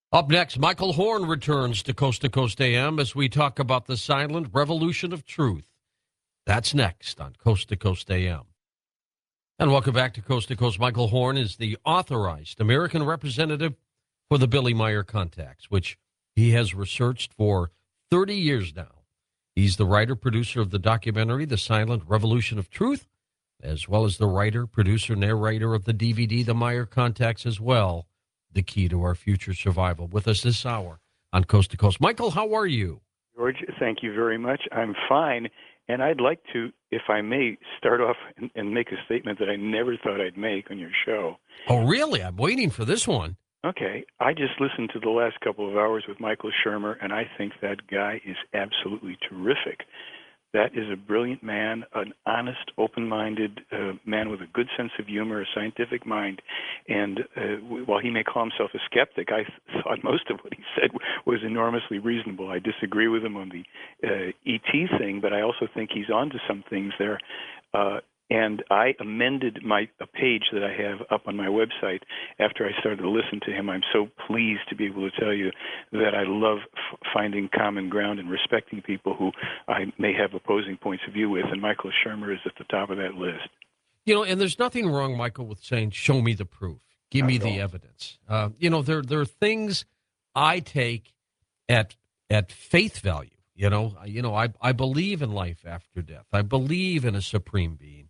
Up next, Michael Horn returns to Coast AM as we talk about the silent revolution of truth. That's next on Coast AM. And welcome back to Coast. Michael Horn is the authorized American representative for the Billy Meier contacts, which he has researched for 30 years now. He's the writer, producer of the documentary, The Silent Revolution of Truth, as well as the writer, producer, narrator of the DVD, The Meier Contacts as well, The Key to Our Future Survival. With us this hour on Coast to Coast. Michael, how are you? George, thank you very much. I'm fine. And I'd like to, if I may, start off and make a statement that I never thought I'd make on your show. Oh, really? I'm waiting for this one. Okay. I just listened to the last couple of hours with Michael Shermer, and I think that guy is absolutely terrific. That is a brilliant man, an honest, open-minded man with a good sense of humor, a scientific mind. And while he may call himself a skeptic, I thought most of what he said was enormously reasonable. I disagree with him on the ET thing, but I also think he's onto some things there. And I amended a page that I have up on my website after I started to listen to him. I'm so pleased to be able to tell you that I love finding common ground and respecting people who I may have opposing points of view with, and Michael Shermer is at the top of that list. You know, and there's nothing wrong, Michael, with saying, show me the proof. Give me the evidence. There are things I take at faith value. I believe in life after death. I believe in a supreme being.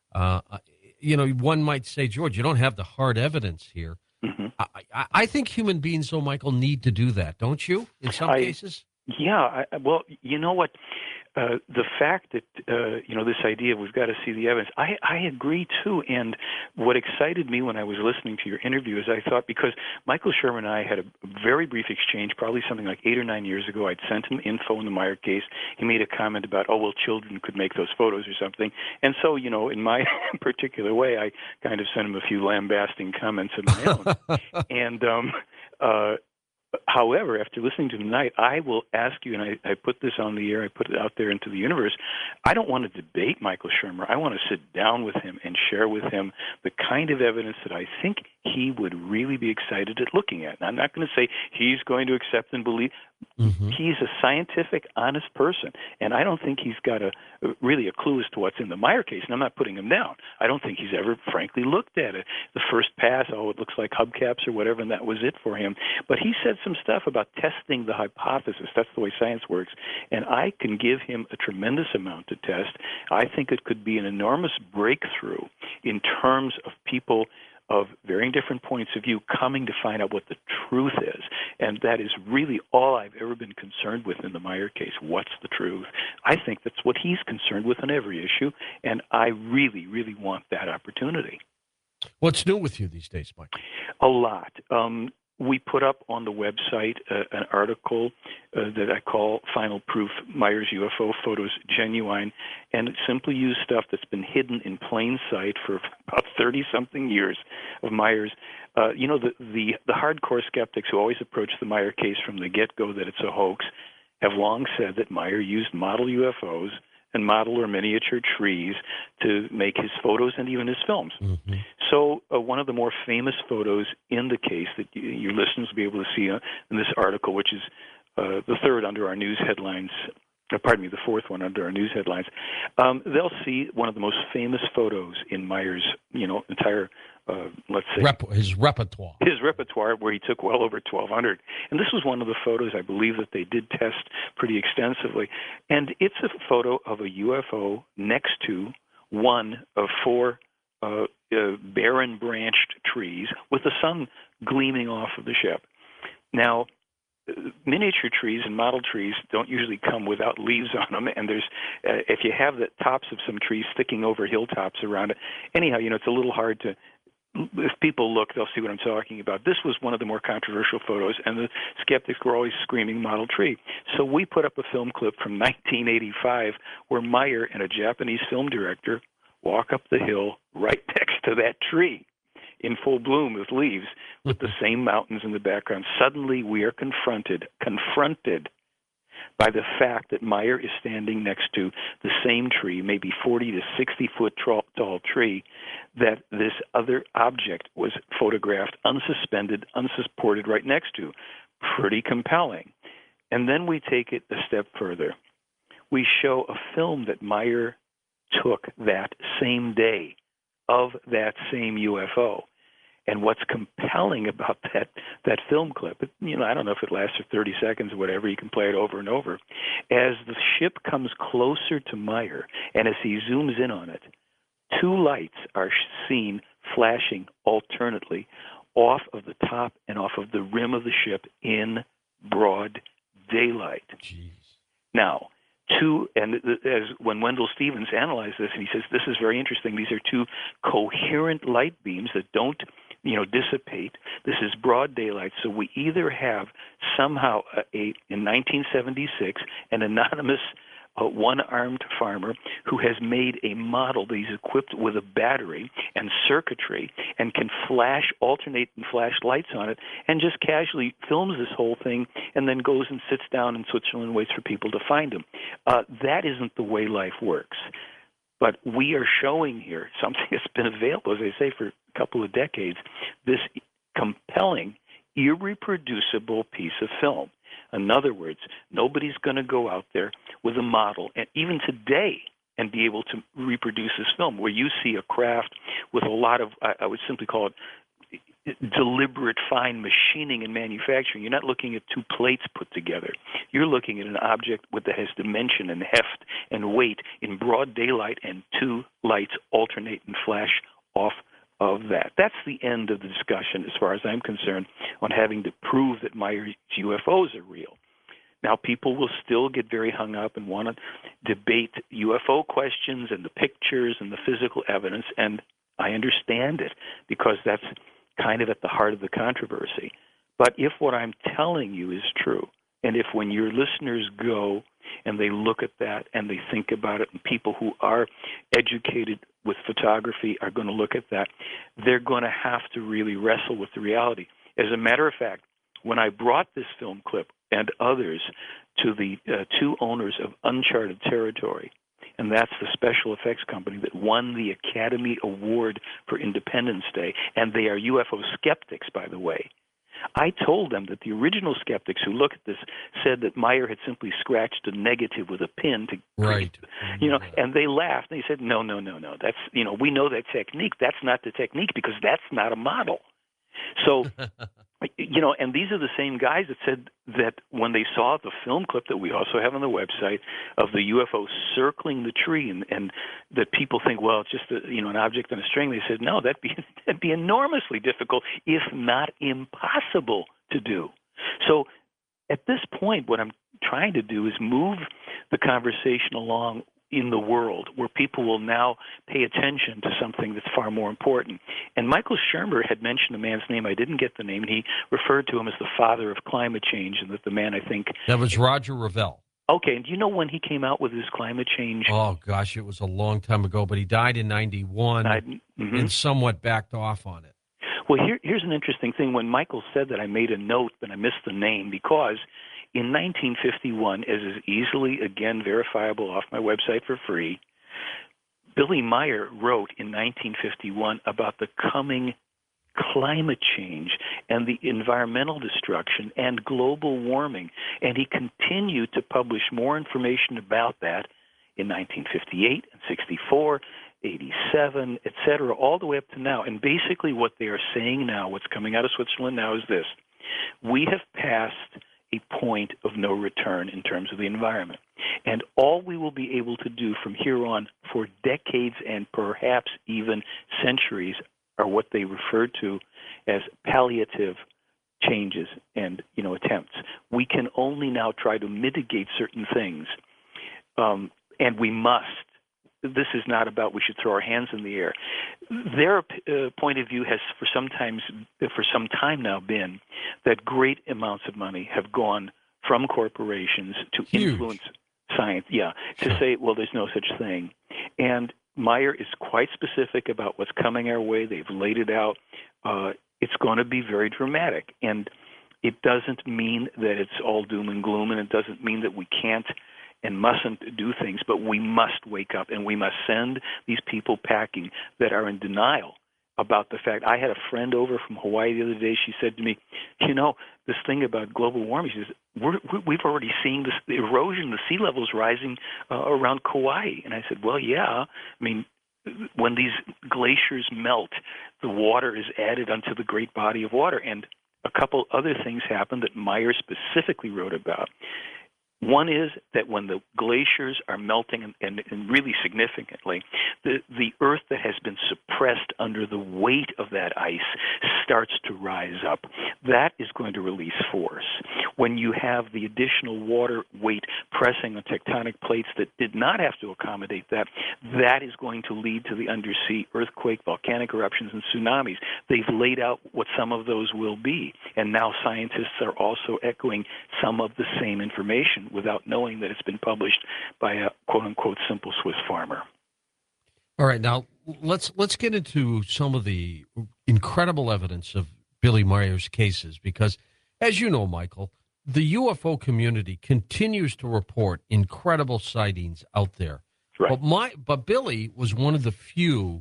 One might say, George, you don't have the hard evidence here. Mm-hmm. I think human beings, though, Michael, need to do that, don't you, in some cases? Yeah. Well, you know what? The fact that, this idea of we've got to see the evidence, I agree, too. And what excited me when I was listening to your interview is I thought, because Michael Shermer and I had a very brief exchange, probably something like 8 or 9 years ago. I'd sent him info in the Meier case. He made a comment about, children could make those photos or something. And so, in my particular way, I kind of sent him a few lambasting comments of my own. And however, after listening to him tonight, I will ask you, and I put this on the air, I put it out there into the universe, I don't want to debate Michael Shermer. I want to sit down with him and share with him the kind of evidence that I think he would really be excited at looking at. And I'm not going to say he's going to accept and believe. Mm-hmm. He's a scientific, honest person, and I don't think he's got really a clue as to what's in the Meier case, and I'm not putting him down. I don't think he's ever, frankly, looked at it. The first pass, it looks like hubcaps or whatever, and that was it for him. But he said some stuff about testing the hypothesis. That's the way science works, and I can give him a tremendous amount to test. I think it could be an enormous breakthrough in terms of people of varying different points of view coming to find out what the truth is. And that is really all I've ever been concerned with in the Meier case. What's the truth? I think that's what he's concerned with on every issue, and I really, really want that opportunity. What's new with you these days, Mike? A lot. We put up on the website an article that I call Final Proof, Meier's UFO Photos Genuine, and it simply used stuff that's been hidden in plain sight for about 30-something years of Meier's. The hardcore skeptics who always approach the Meier case from the get-go that it's a hoax have long said that Meier used model UFOs and model or miniature trees to make his photos and even his films. Mm-hmm. So one of the more famous photos in the case that your listeners will be able to see in this article, which is the third under our news headlines, the fourth one under our news headlines, they'll see one of the most famous photos in Meier's, entire, let's say... his repertoire. His repertoire, where he took well over 1,200. And this was one of the photos I believe that they did test pretty extensively. And it's a photo of a UFO next to one of 4 barren branched trees with the sun gleaming off of the ship. Now, miniature trees and model trees don't usually come without leaves on them, and there's if you have the tops of some trees sticking over hilltops around it, anyhow, it's a little hard to, if people look, they'll see what I'm talking about. This was one of the more controversial photos, and the skeptics were always screaming model tree. So we put up a film clip from 1985 where Meier and a Japanese film director walk up the hill right next to that tree in full bloom with leaves, with the same mountains in the background. Suddenly we are confronted by the fact that Meier is standing next to the same tree, maybe 40 to 60 foot tall tree, that this other object was photographed, unsuspended, unsupported right next to. pretty compelling. And then we take it a step further. We show a film that Meyer took that same day of that same UFO. And what's compelling about that film clip, I don't know if it lasts for 30 seconds or whatever, you can play it over and over. As the ship comes closer to Meyer, and as he zooms in on it, two lights are seen flashing alternately off of the top and off of the rim of the ship in broad daylight. Jeez. Now, as when Wendell Stevens analyzed this, and he says this is very interesting. These are two coherent light beams that don't, dissipate. This is broad daylight. So we either have somehow in 1976 an anonymous one-armed farmer who has made a model that he's equipped with a battery and circuitry and can alternate and flash lights on it, and just casually films this whole thing and then goes and sits down in Switzerland and waits for people to find him. That isn't the way life works. But we are showing here something that's been available, as I say, for a couple of decades, this compelling, irreproducible piece of film. In other words, nobody's going to go out there with a model, and even today, and be able to reproduce this film, where you see a craft with a lot of, I would simply call it, deliberate fine machining and manufacturing. You're not looking at two plates put together. You're looking at an object that has dimension and heft and weight in broad daylight, and two lights alternate and flash off of that. That's the end of the discussion, as far as I'm concerned, on having to prove that Meyer's UFOs are real. Now, people will still get very hung up and want to debate UFO questions and the pictures and the physical evidence, and I understand it, because that's kind of at the heart of the controversy. But if what I'm telling you is true, and if when your listeners go and they look at that and they think about it, and people who are educated with photography are going to look at that, they're going to have to really wrestle with the reality. As a matter of fact, when I brought this film clip and others to the two owners of Uncharted Territory, and that's the special effects company that won the Academy Award for Independence Day, and they are UFO skeptics, by the way. I told them that the original skeptics who look at this said that Meyer had simply scratched a negative with a pin to, right, and they laughed. And they said, no, that's, we know that technique. That's not the technique, because that's not a model. So, and these are the same guys that said that when they saw the film clip that we also have on the website of the UFO circling the tree, and that people think, well, it's just an object on a string. They said, no, that'd be enormously difficult, if not impossible, to do. So at this point, what I'm trying to do is move the conversation along in the world, where people will now pay attention to something that's far more important. And Michael Shermer had mentioned a man's name. I didn't get the name, and he referred to him as the father of climate change, and that the man, I think... That was Roger Revelle. Okay, and do you know when he came out with his climate change? Oh, gosh, it was a long time ago, but he died in 91 and somewhat backed off on it. Well, here's an interesting thing. When Michael said that, I made a note, but I missed the name, because in 1951, as is easily, again, verifiable off my website for free, Billy Meyer wrote in 1951 about the coming climate change and the environmental destruction and global warming. And he continued to publish more information about that in 1958 and 64, 87, et cetera, all the way up to now. And basically what they are saying now, what's coming out of Switzerland now, is this: we have passed a point of no return in terms of the environment. And all we will be able to do from here on for decades and perhaps even centuries are what they refer to as palliative changes and attempts. We can only now try to mitigate certain things, and we must. This is not about we should throw our hands in the air. Their point of view has for some time now been that great amounts of money have gone from corporations to influence science. Yeah, to say, well, there's no such thing. And Meyer is quite specific about what's coming our way. They've laid it out. It's going to be very dramatic. And it doesn't mean that it's all doom and gloom, and it doesn't mean that we can't and mustn't do things, but we must wake up, and we must send these people packing that are in denial about the fact. I had a friend over from Hawaii the other day. She said to me, this thing about global warming, she says, we've already seen this, the erosion, the sea levels rising around Kauai. And I said, well, yeah. I mean, when these glaciers melt, the water is added onto the great body of water. And a couple other things happened that Meyer specifically wrote about. One is that when the glaciers are melting, and really significantly, the earth that has been suppressed under the weight of that ice starts to rise up. That is going to release force. When you have the additional water weight pressing on tectonic plates that did not have to accommodate that, that is going to lead to the undersea earthquake, volcanic eruptions, and tsunamis. They've laid out what some of those will be, and now scientists are also echoing some of the same information without knowing that it's been published by a quote-unquote simple Swiss farmer. All right, now let's get into some of the incredible evidence of Billy Meyer's cases, because, as you know, Michael, the UFO community continues to report incredible sightings out there. Right. But Billy was one of the few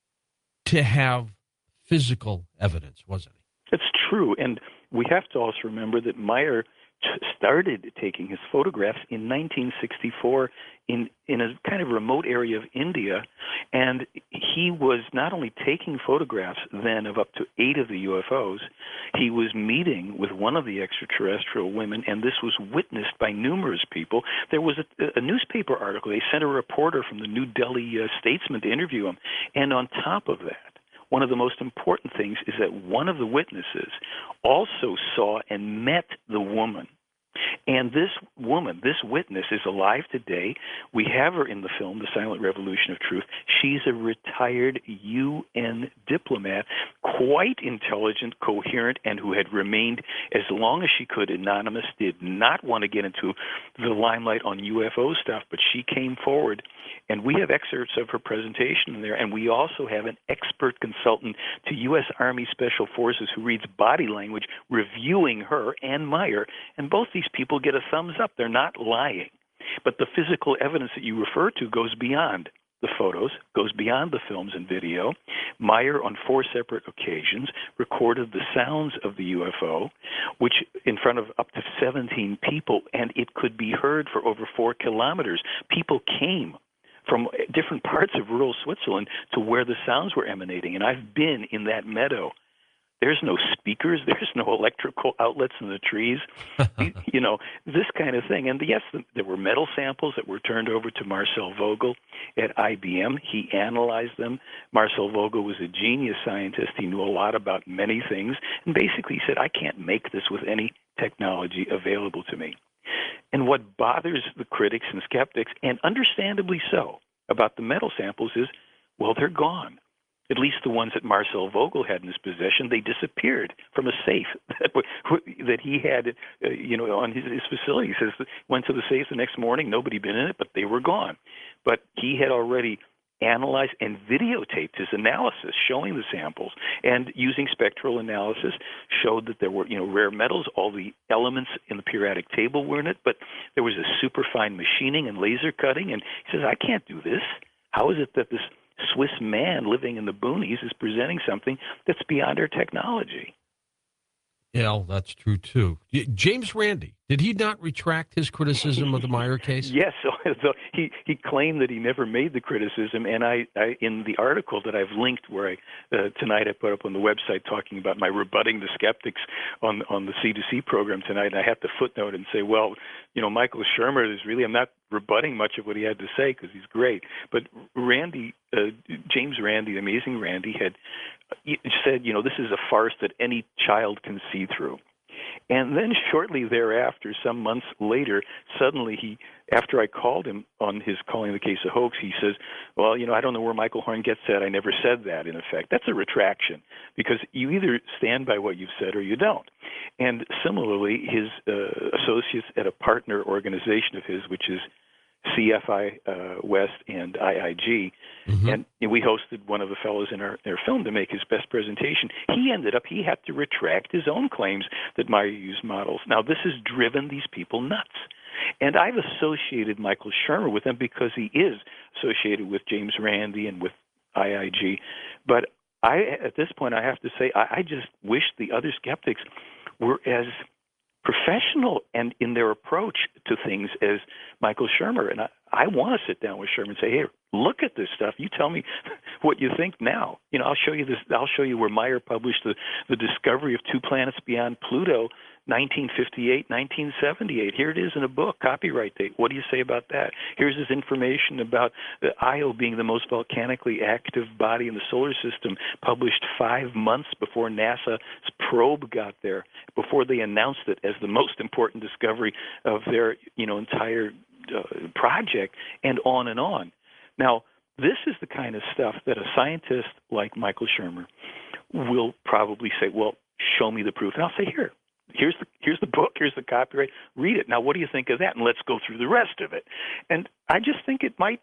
to have physical evidence, wasn't he? It's true, and we have to also remember that Meyer started taking his photographs in 1964 in a kind of remote area of India, and he was not only taking photographs then of up to 8 of the UFOs, he was meeting with one of the extraterrestrial women, and this was witnessed by numerous people. There was a newspaper article. They sent a reporter from the New Delhi Statesman to interview him, and on top of that, one of the most important things is that one of the witnesses also saw and met the woman. And this woman, this witness, is alive today. We have her in the film, The Silent Revolution of Truth. She's a retired UN diplomat, quite intelligent, coherent, and who had remained as long as she could anonymous, did not want to get into the limelight on UFO stuff, but she came forward. And we have excerpts of her presentation in there, and we also have an expert consultant to U.S. Army Special Forces who reads body language reviewing her and Meyer, and both these people get a thumbs up. They're not lying. But the physical evidence that you refer to goes beyond the photos, goes beyond the films and video. Meyer, on 4 separate occasions, recorded the sounds of the UFO, which in front of up to 17 people, and it could be heard for over 4 kilometers. People came from different parts of rural Switzerland to where the sounds were emanating. And I've been in that meadow. There's no speakers. There's no electrical outlets in the trees. This kind of thing. And yes, there were metal samples that were turned over to Marcel Vogel at IBM. He analyzed them. Marcel Vogel was a genius scientist. He knew a lot about many things. And basically said, I can't make this with any technology available to me. And what bothers the critics and skeptics, and understandably so, about the metal samples is, well, they're gone. At least the ones that Marcel Vogel had in his possession, they disappeared from a safe that he had, on his facility. He says, went to the safe the next morning, nobody been in it, but they were gone. But he had already analyzed and videotaped his analysis, showing the samples, and using spectral analysis showed that there were, rare metals. All the elements in the periodic table were in it, but there was a superfine machining and laser cutting. And he says, I can't do this. How is it that this Swiss man living in the boonies is presenting something that's beyond our technology? Yeah, that's true, too. James Randi, did he not retract his criticism of the Meyer case? Yes. So he claimed that he never made the criticism, and I in the article that I've linked where tonight I put up on the website talking about my rebutting the skeptics on the C2C program tonight, and I have to footnote and say, well, Michael Shermer is really, I'm not rebutting much of what he had to say because he's great, but James Randi, the amazing Randi, had said, this is a farce that any child can see through. And then shortly thereafter, some months later, suddenly after I called him on his calling the case a hoax, he says, well, I don't know where Michael Horn gets that. I never said that, in effect. That's a retraction, because you either stand by what you've said or you don't. And similarly, his associates at a partner organization of his, which is CFI West and IIG, and we hosted one of the fellows in our film to make his best presentation. He had to retract his own claims that Meyer used models. Now, this has driven these people nuts. And I've associated Michael Shermer with them because he is associated with James Randi and with IIG. But At this point, I have to say, I just wish the other skeptics were as professional and in their approach to things as Michael Shermer. And I want to sit down with Shermer and say, hey, look at this stuff. You tell me what you think now. I'll show you this. I'll show you where Meyer published the discovery of two planets beyond Pluto, 1958, 1978. Here it is in a book, copyright date. What do you say about that? Here's his information about the Io being the most volcanically active body in the solar system, published 5 months before NASA's probe got there, before they announced it as the most important discovery of their entire project, and on and on. Now, this is the kind of stuff that a scientist like Michael Shermer will probably say, well, show me the proof. And I'll say, here's the book, here's the copyright, read it. Now, what do you think of that? And let's go through the rest of it. And I just think it might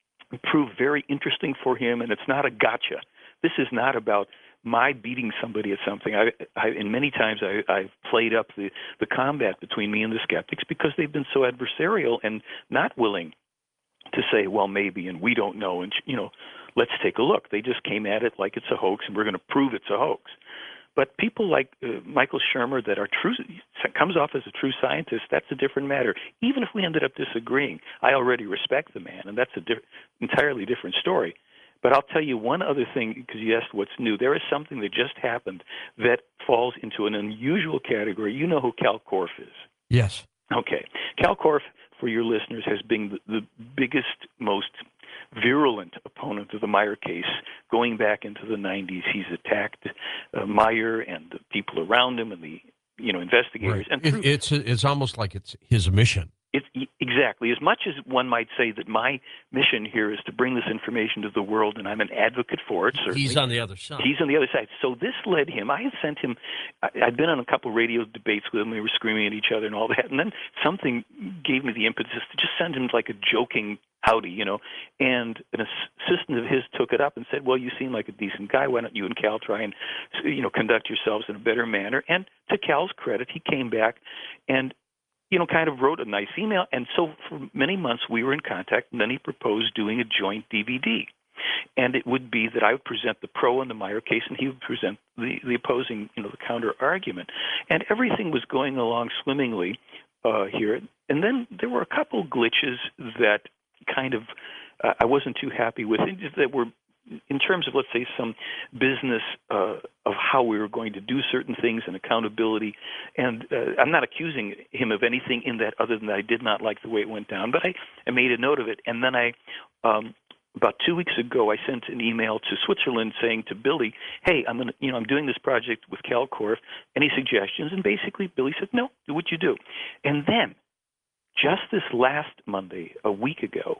prove very interesting for him, and it's not a gotcha. This is not about my beating somebody at something. And many times I've played up the combat between me and the skeptics because they've been so adversarial and not willing to say, well, maybe, and we don't know, and let's take a look. They just came at it like it's a hoax, and we're going to prove it's a hoax. But people like Michael Shermer that are comes off as a true scientist, that's a different matter. Even if we ended up disagreeing, I already respect the man, and that's entirely different story. But I'll tell you one other thing, because you asked what's new. There is something that just happened that falls into an unusual category. You know who Cal Korff is? Yes. Okay. Cal Korff, for your listeners, has been the biggest, most virulent opponent of the Meyer case going back into the 90s. He's attacked Meyer and the people around him and the investigators. Right. And it's almost like it's his mission. Exactly. As much as one might say that my mission here is to bring this information to the world, and I'm an advocate for it, certainly. He's on the other side. He's on the other side. So this led him. I had sent him. I'd been on a couple radio debates with him. We were screaming at each other and all that. And then something gave me the impetus to just send him like a joking howdy, And an assistant of his took it up and said, well, you seem like a decent guy. Why don't you and Cal try and, conduct yourselves in a better manner? And to Cal's credit, he came back and kind of wrote a nice email. And so for many months we were in contact, and then he proposed doing a joint DVD. And it would be that I would present the pro in the Meyer case, and he would present the opposing, the counter argument. And everything was going along swimmingly here. And then there were a couple glitches that kind of I wasn't too happy with, that were in terms of, let's say, some business of how we were going to do certain things and accountability. And I'm not accusing him of anything in that other than I did not like the way it went down, but I made a note of it. And then about 2 weeks ago, I sent an email to Switzerland saying to Billy, hey, I'm doing this project with Cal Korff. Any suggestions? And basically Billy said, no, do what you do. And then just this last Monday, a week ago,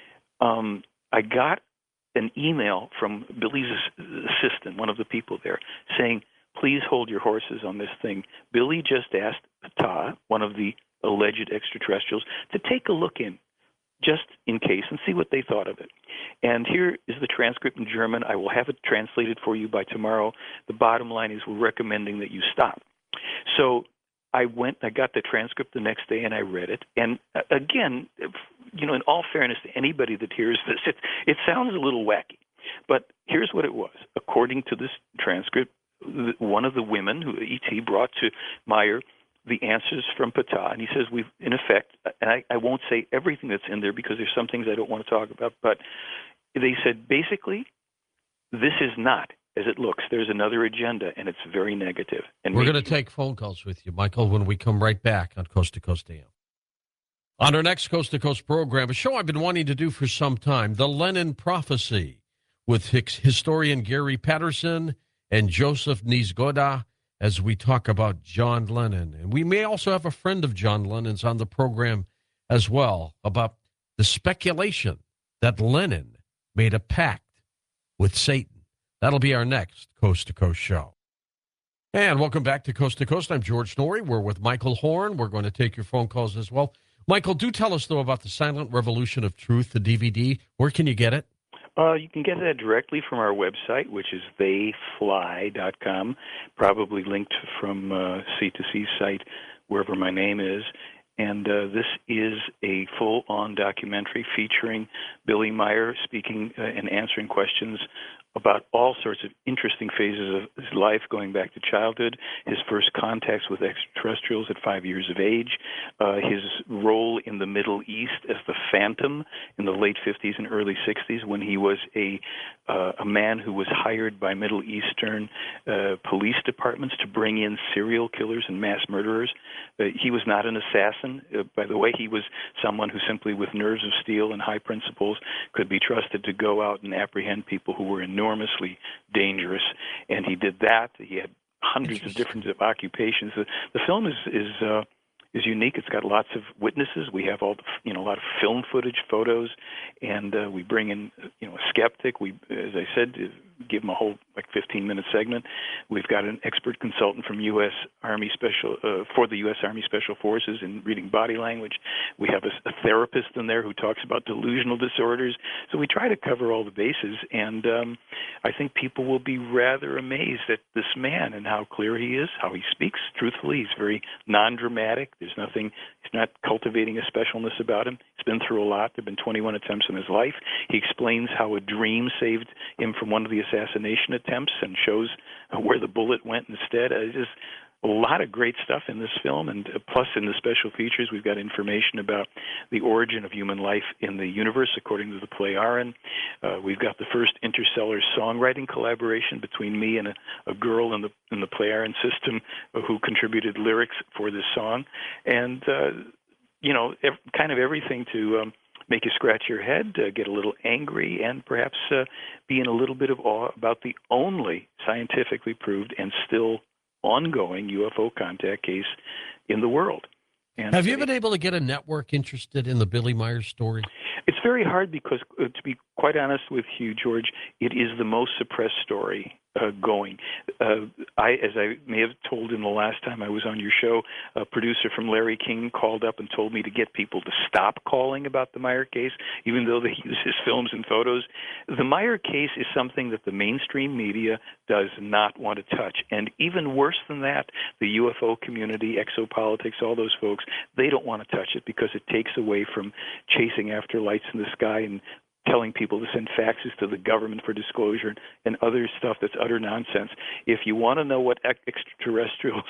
I got an email from Billy's assistant, one of the people there, saying, please hold your horses on this thing. Billy just asked Ptah, one of the alleged extraterrestrials, to take a look in, just in case, and see what they thought of it. And here is the transcript in German. I will have it translated for you by tomorrow. The bottom line is we're recommending that you stop. So I got the transcript the next day, and I read it. And again, in all fairness to anybody that hears this, it sounds a little wacky. But here's what it was. According to this transcript, one of the women who E.T. brought to Meyer the answers from Ptah, and he says we've, in effect, and I won't say everything that's in there because there's some things I don't want to talk about, but they said basically this is not as it looks. There's another agenda, and it's very negative. And we're going to take phone calls with you, Michael, when we come right back on Coast to Coast AM. On our next Coast to Coast program, a show I've been wanting to do for some time, The Lennon Prophecy, with historian Gary Patterson and Joseph Niezgoda, as we talk about John Lennon. And we may also have a friend of John Lennon's on the program as well, about the speculation that Lennon made a pact with Satan. That'll be our next Coast to Coast show. And welcome back to Coast. I'm George Noory. We're with Michael Horn. We're going to take your phone calls as well. Michael, do tell us, though, about the Silent Revolution of Truth, the DVD. Where can you get it? You can get that directly from our website, which is theyfly.com, probably linked from C2C's site, wherever my name is. And this is a full-on documentary featuring Billy Meyer speaking and answering questions about all sorts of interesting phases of his life, going back to childhood, his first contacts with extraterrestrials at 5 years of age, his role in the Middle East as the Phantom in the late 50s and early 60s, when he was a man who was hired by Middle Eastern police departments to bring in serial killers and mass murderers. He was not an assassin. By the way, he was someone who simply, with nerves of steel and high principles, could be trusted to go out and apprehend people who were enormously dangerous. And he did that. He had hundreds of different occupations. The film is unique. It's got lots of witnesses. We have a lot of film footage, photos, and we bring in a skeptic. We, as I said, give him a whole 15-minute segment. We've got an expert consultant from U.S. Army for the U.S. Army Special Forces in reading body language. We have a therapist in there who talks about delusional disorders. So we try to cover all the bases, and I think people will be rather amazed at this man and how clear he is, how he speaks truthfully. He's very non-dramatic. There's nothing. He's not cultivating a specialness about him. He's been through a lot. There have been 21 attempts in his life. He explains how a dream saved him from one of the assassination attempts and shows where the bullet went instead. Just a lot of great stuff in this film, and plus in the special features, we've got information about the origin of human life in the universe, according to the play Aaron. We've got the first interstellar songwriting collaboration between me and a girl in the play Aaron system who contributed lyrics for this song, and kind of everything to make you scratch your head, get a little angry, and perhaps be in a little bit of awe about the only scientifically proved and still ongoing UFO contact case in the world. And have you been able to get a network interested in the Billy Myers story? It's very hard because, to be quite honest with you, George, it is the most suppressed story going. As I may have told him the last time I was on your show, a producer from Larry King called up and told me to get people to stop calling about the Meyer case, even though they use his films and photos. The Meyer case is something that the mainstream media does not want to touch. And even worse than that, the UFO community, exopolitics, all those folks, they don't want to touch it because it takes away from chasing after lights in the sky and telling people to send faxes to the government for disclosure and other stuff that's utter nonsense. If you want to know what extraterrestrials,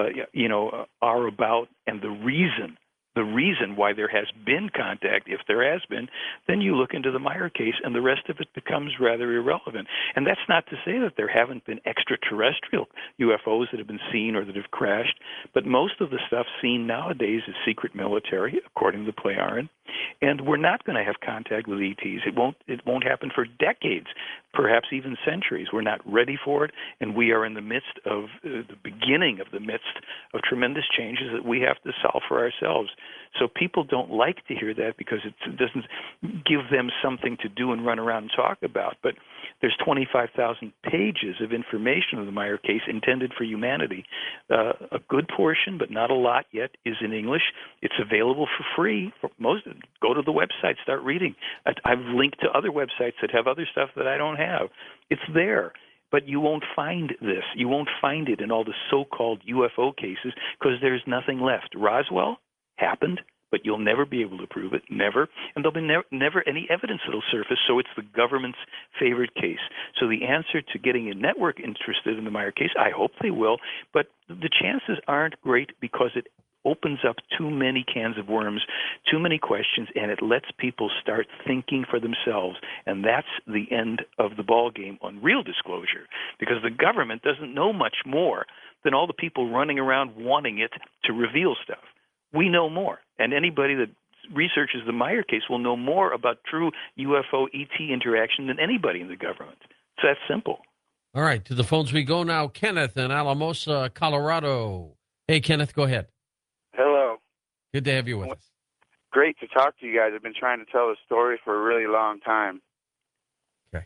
are about and the reason why there has been contact, if there has been, then you look into the Meyer case, and the rest of it becomes rather irrelevant. And that's not to say that there haven't been extraterrestrial UFOs that have been seen or that have crashed, but most of the stuff seen nowadays is secret military, according to the play Aaron. And we're not going to have contact with ETs. It won't happen for decades, perhaps even centuries. We're not ready for it, and we are in the midst of the beginning of the midst of tremendous changes that we have to solve for ourselves. So people don't like to hear that because it doesn't give them something to do and run around and talk about. But there's 25,000 pages of information on the Meyer case intended for humanity. A good portion, but not a lot yet, is in English. It's available for free for most. Go to the website, start reading. I've linked to other websites that have other stuff that I don't have. It's there. But you won't find this. You won't find it in all the so-called UFO cases because there's nothing left. Roswell happened, but you'll never be able to prove it, never. And there'll be never any evidence that'll surface, so it's the government's favorite case. So the answer to getting a network interested in the Meyer case, I hope they will, but the chances aren't great because it opens up too many cans of worms, too many questions, and it lets people start thinking for themselves. And that's the end of the ball game on real disclosure, because the government doesn't know much more than all the people running around wanting it to reveal stuff. We know more, and anybody that researches the Meyer case will know more about true UFO ET interaction than anybody in the government. It's that simple. All right, to the phones we go now. Kenneth in Alamosa, Colorado. Hey, Kenneth, go ahead. Hello. Good to have you with us. Great to talk to you guys. I've been trying to tell the story for a really long time. Okay.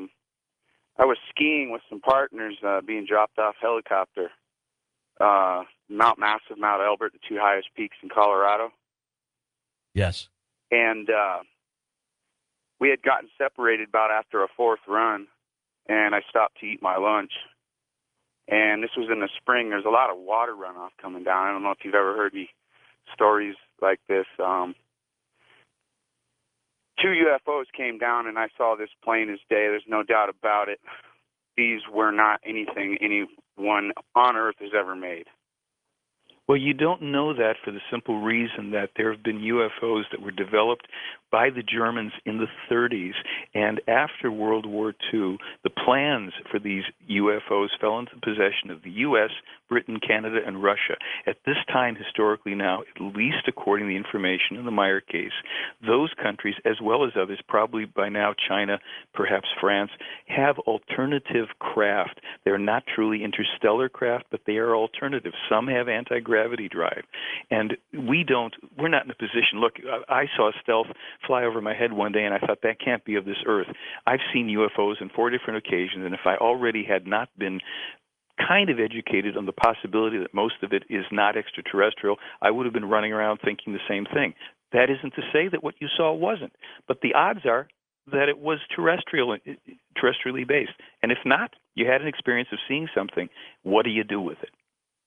I was skiing with some partners, being dropped off helicopter. Mount Albert, the two highest peaks in Colorado. Yes. And we had gotten separated about after a fourth run, and I stopped to eat my lunch. And this was in the spring. There's a lot of water runoff coming down. I don't know if you've ever heard any stories like this. 2 UFOs came down, and I saw this plain as day. There's no doubt about it. These were not anything anyone on Earth has ever made. Well, you don't know that for the simple reason that there have been UFOs that were developed by the Germans in the 30s, and after World War II, the plans for these UFOs fell into the possession of the U.S., Britain, Canada, and Russia. At this time, historically now, at least according to the information in the Meyer case, those countries, as well as others, probably by now China, perhaps France, have alternative craft. They're not truly interstellar craft, but they are alternative. Some have anti-gravity drive. And we're not in a position, look, I saw stealth fly over my head one day, and I thought, that can't be of this earth. I've seen UFOs on 4 different occasions, and if I already had not been kind of educated on the possibility that most of it is not extraterrestrial, I would have been running around thinking the same thing. That isn't to say that what you saw wasn't, but the odds are that it was terrestrially based. And if not, you had an experience of seeing something. What do you do with it?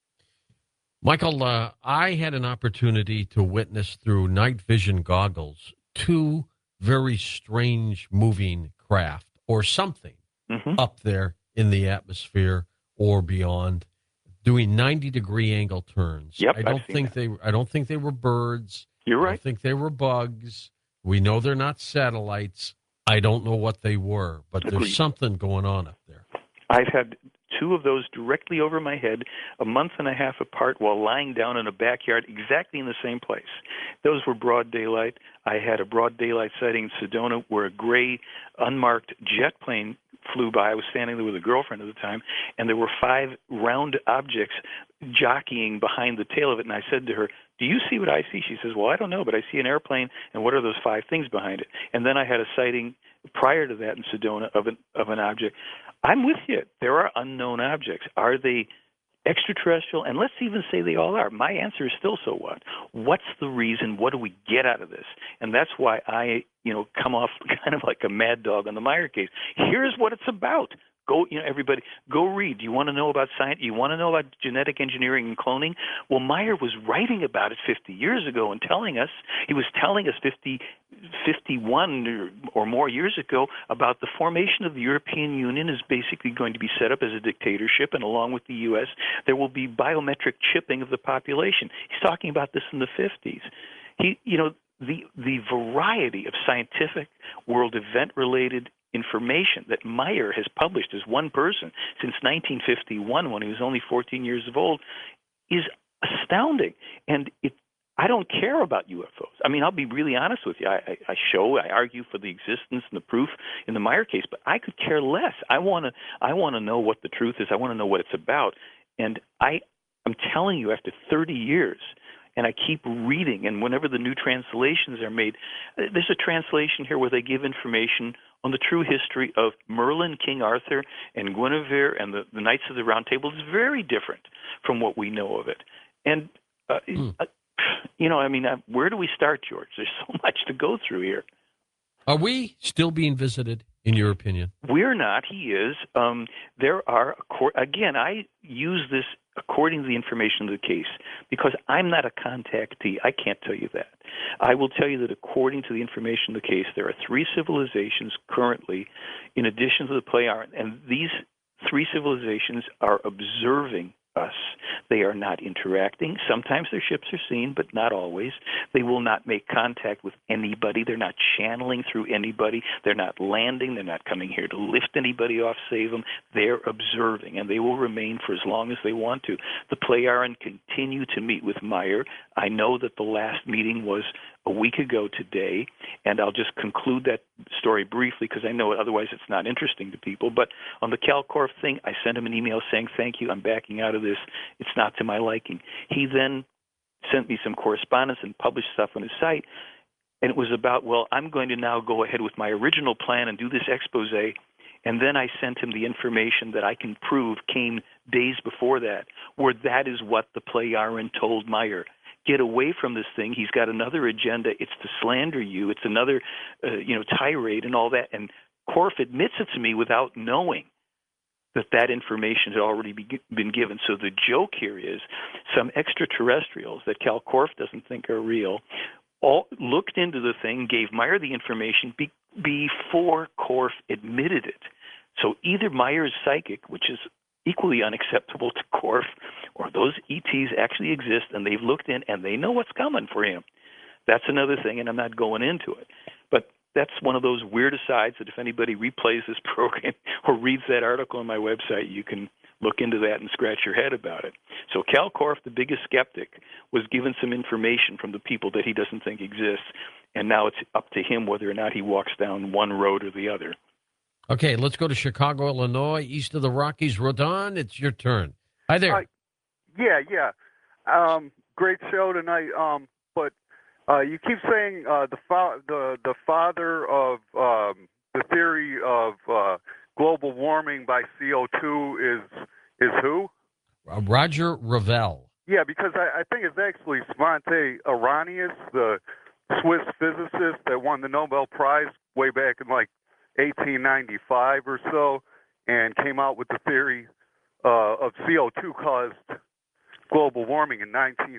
Michael, I had an opportunity to witness through night vision goggles 2 very strange moving craft or something up there in the atmosphere or beyond, doing 90-degree angle turns. Yep, I don't think they were birds. You're right. I don't think they were bugs. We know they're not satellites. I don't know what they were, but Agreed. There's something going on up there. I've had 2 of those directly over my head, a month and a half apart, while lying down in a backyard exactly in the same place. Those were broad daylight. I had a broad daylight sighting in Sedona where a gray, unmarked jet plane flew by. I was standing there with a girlfriend at the time, and there were 5 round objects jockeying behind the tail of it. And I said to her, "Do you see what I see?" She says, "Well, I don't know, but I see an airplane, and what are those 5 things behind it?" And then I had a sighting prior to that in Sedona of an object. I'm with you. There are unknown objects. Are they extraterrestrial? And let's even say they all are. My answer is still, so what? What's the reason? What do we get out of this? And that's why I, come off kind of like a mad dog on the Meyer case. Here's what it's about. Go, everybody, go read. Do you want to know about science? You want to know about genetic engineering and cloning? Well, Meyer was writing about it 50 years ago and telling us 51 or more years ago about the formation of the European Union is basically going to be set up as a dictatorship, and along with the U.S., there will be biometric chipping of the population. He's talking about this in the 50s. The variety of scientific, world event-related information that Meyer has published as one person since 1951, when he was only 14 years old, is astounding. And I don't care about UFOs. I mean, I'll be really honest with you. I argue for the existence and the proof in the Meyer case, but I could care less. I want to know what the truth is. I want to know what it's about. And I'm telling you, after 30 years, and I keep reading, and whenever the new translations are made, there's a translation here where they give information on the true history of Merlin, King Arthur, and Guinevere, and the Knights of the Round Table. It's very different from what we know of it. And, where do we start, George? There's so much to go through here. Are we still being visited, in your opinion? We're not. He is. There are, again, I use this according to the information of the case because I'm not a contactee. I can't tell you that. I will tell you that according to the information of the case, there are 3 civilizations currently in addition to the Pleiadians, and these 3 civilizations are observing us. They are not interacting. Sometimes their ships are seen, but not always. They will not make contact with anybody. They're not channeling through anybody. They're not landing. They're not coming here to lift anybody off, save them. They're observing, and they will remain for as long as they want to. The Pleiadians continue to meet with Meyer. I know that the last meeting was a week ago today, and I'll just conclude that story briefly because I know otherwise it's not interesting to people. But on the Cal Korff thing, I sent him an email saying, "Thank you, I'm backing out of this. It's not to my liking." He then sent me some correspondence and published stuff on his site, and it was about, well, I'm going to now go ahead with my original plan and do this expose, and then I sent him the information that I can prove came days before that, where that is what the Pleiadian told Meyer. Get away from this thing. He's got another agenda. It's to slander you. It's another, tirade and all that. And Korff admits it to me without knowing that information had already been given. So the joke here is some extraterrestrials that Cal Korff doesn't think are real all looked into the thing, gave Meyer the information before Korf admitted it. So either Meyer's psychic, which is equally unacceptable to Korf, or those ETs actually exist and they've looked in and they know what's coming for him. That's another thing, and I'm not going into it. But that's one of those weird asides that if anybody replays this program or reads that article on my website, you can look into that and scratch your head about it. So Cal Korf, the biggest skeptic, was given some information from the people that he doesn't think exists, and now it's up to him whether or not he walks down one road or the other. Okay, let's go to Chicago, Illinois, east of the Rockies. Rodon, it's your turn. Hi there. Yeah. Great show tonight. But you keep saying the father of the theory of global warming by CO2 is who? Roger Revelle. Yeah, because I think it's actually Svante Arrhenius, the Swiss physicist that won the Nobel Prize way back in like 1895 or so, and came out with the theory of CO2 caused global warming in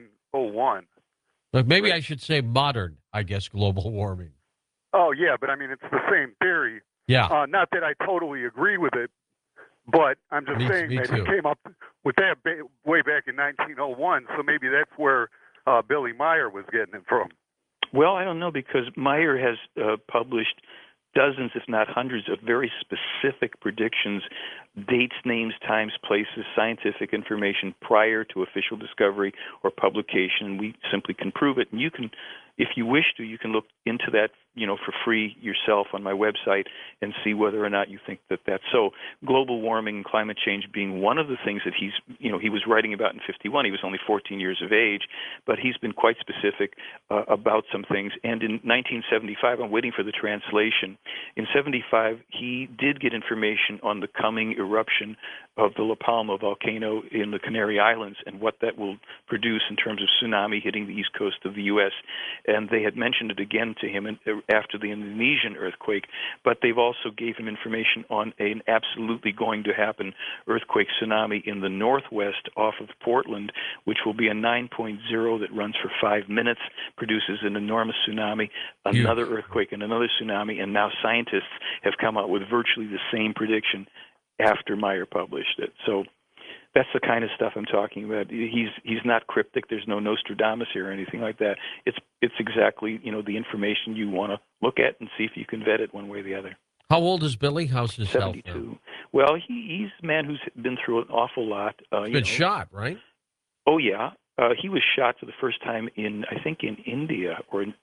1901. Look, maybe I should say modern, I guess, global warming. Oh, yeah, but I mean, it's the same theory. Yeah. Not that I totally agree with it, but I'm just saying that he came up with that way back in 1901, so maybe that's where Billy Meyer was getting it from. Well, I don't know, because Meyer has published dozens, if not hundreds, of very specific predictions, dates, names, times, places, scientific information prior to official discovery or publication. We simply can prove it. And you can, if you wish to, you can look into that, for free yourself on my website and see whether or not you think that that's so. Global warming and climate change being one of the things that he was writing about in 51. He was only 14 years of age, but he's been quite specific about some things. And in 1975, I'm waiting for the translation. In 75, he did get information on the coming eruption of the La Palma volcano in the Canary Islands and what that will produce in terms of tsunami hitting the east coast of the U.S. And they had mentioned it again to him after the Indonesian earthquake, but they've also gave him information on an absolutely going to happen earthquake tsunami in the northwest off of Portland, which will be a 9.0 that runs for 5 minutes, produces an enormous tsunami, another earthquake and another tsunami, and now scientists have come out with virtually the same prediction after Meyer published it. So that's the kind of stuff I'm talking about. He's not cryptic. There's no Nostradamus here or anything like that. It's exactly the information you want to look at and see if you can vet it one way or the other. How old is Billy? How's his 72. health now? Well, he's a man who's been through an awful lot. Been shot, right? Oh yeah. He was shot for the first time in India or in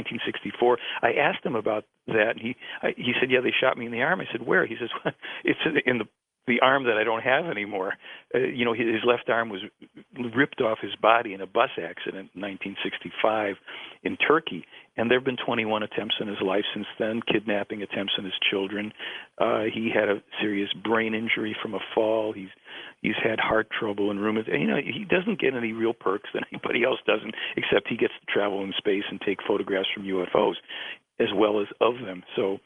1964. I asked him about that, and he said, "Yeah, they shot me in the arm." I said, "Where?" He says, well, "It's in the arm that I don't have anymore." His left arm was ripped off his body in a bus accident in 1965 in Turkey, and there have been 21 attempts on his life since then, kidnapping attempts on his children. He had a serious brain injury from a fall. He's had heart trouble and rheumatism. He doesn't get any real perks that anybody else doesn't, except he gets to travel in space and take photographs from UFOs as well as of them. So,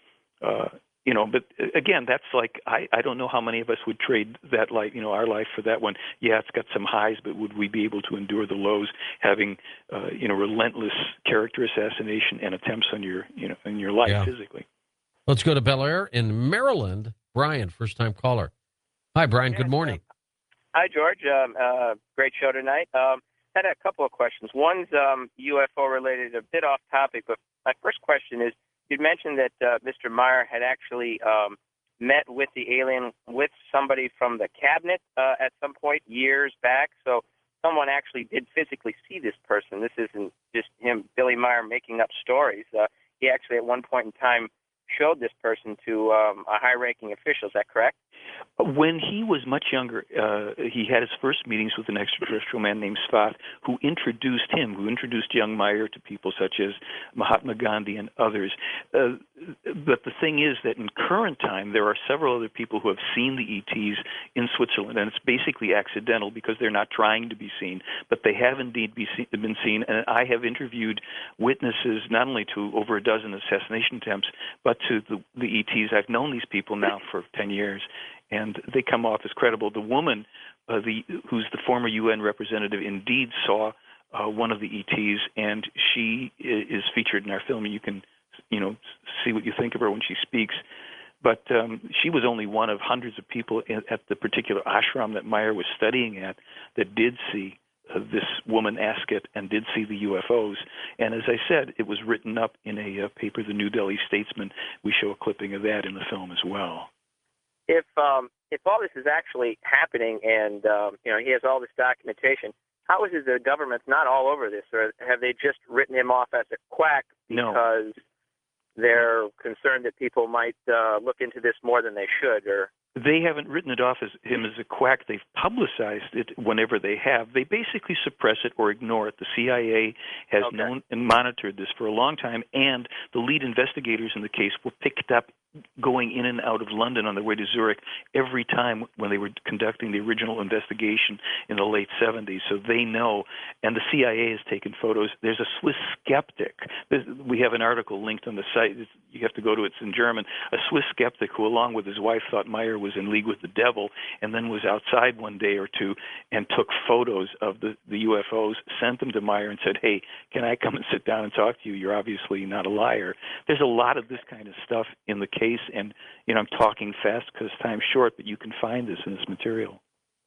but again, that's like, I don't know how many of us would trade that life, our life for that one. Yeah, it's got some highs, but would we be able to endure the lows, having, relentless character assassination and attempts on your, in your life physically? Let's go to Bel Air in Maryland. Brian, first-time caller. Hi, Brian. Good morning. Hi, George. Great show tonight. Had a couple of questions. One's UFO related, a bit off topic, but my first question is, you'd mentioned that Mr. Meyer had actually met with the alien with somebody from the cabinet at some point years back. So someone actually did physically see this person. This isn't just him, Billy Meyer, making up stories. He actually at one point in time showed this person to a high-ranking official. Is that correct? When he was much younger, he had his first meetings with an extraterrestrial man named Svat, who introduced young Meyer to people such as Mahatma Gandhi and others. But the thing is that in current time, there are several other people who have seen the ETs in Switzerland, and it's basically accidental because they're not trying to be seen, but they have indeed been seen. And I have interviewed witnesses not only to over a dozen assassination attempts, but to the ETs. I've known these people now for 10 years, and they come off as credible. The woman, who's the former UN representative, indeed saw one of the ETs, and she is featured in our film. And you can, see what you think of her when she speaks. But she was only one of hundreds of people at the particular ashram that Meyer was studying at that did see this woman Asket and did see the UFOs. And as I said, it was written up in a paper, the New Delhi Statesman. We show a clipping of that in the film as well. If all this is actually happening and he has all this documentation, how is it the government's not all over this, or have they just written him off as a quack because they're concerned that people might look into this more than they should? Or they haven't written it off as him as a quack. They've publicized it whenever they have. They basically suppress it or ignore it. The CIA has known and monitored this for a long time, and the lead investigators in the case were picked up going in and out of London on their way to Zurich every time when they were conducting the original investigation in the late 70s. So they know, and the CIA has taken photos. There's a Swiss skeptic. We have an article linked on the site. You have to go to it. It's in German. A Swiss skeptic who, along with his wife, thought Meyer was in league with the devil, and then was outside one day or two and took photos of the UFOs, sent them to Meyer and said, hey, can I come and sit down and talk to you? You're obviously not a liar. There's a lot of this kind of stuff in the case, and I'm talking fast because time's short, but you can find this in this material.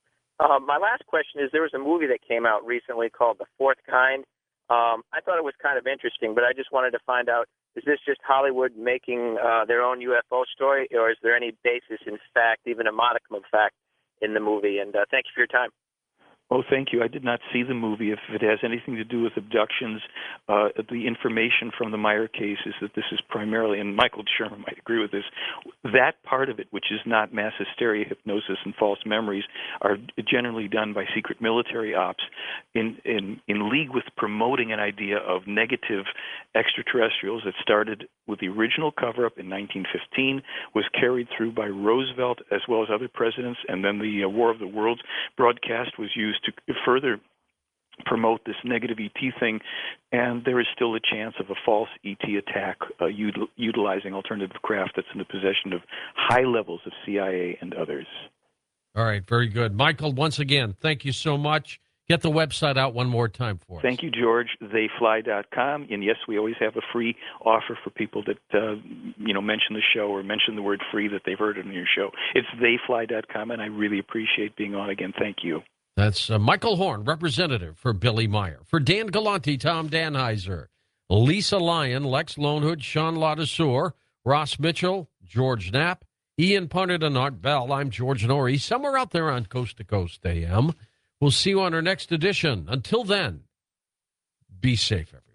My last question is, there was a movie that came out recently called The Fourth Kind. I thought it was kind of interesting, but I just wanted to find out, is this just Hollywood making their own UFO story, or is there any basis in fact, even a modicum of fact, in the movie? And thank you for your time. Oh, thank you. I did not see the movie. If it has anything to do with abductions, the information from the Meyer case is that this is primarily, and Michael Shermer might agree with this, that part of it, which is not mass hysteria, hypnosis, and false memories, are generally done by secret military ops in league with promoting an idea of negative extraterrestrials that started with the original cover-up in 1915, was carried through by Roosevelt as well as other presidents, and then the War of the Worlds broadcast was used to further promote this negative ET thing, and there is still a chance of a false ET attack utilizing alternative craft that's in the possession of high levels of CIA and others. All right, very good. Michael, once again, thank you so much. Get the website out one more time for us. Thank you, George. Theyfly.com. And yes, we always have a free offer for people that mention the show or mention the word free that they've heard it on your show. It's theyfly.com, and I really appreciate being on again. Thank you. That's Michael Horn, representative for Billy Meyer. For Dan Galanti, Tom Danheiser, Lisa Lyon, Lex Lonehood, Sean Ladouceur, Ross Mitchell, George Knapp, Ian Punnett, and Art Bell, I'm George Norrie, somewhere out there on Coast to Coast AM. We'll see you on our next edition. Until then, be safe, everyone.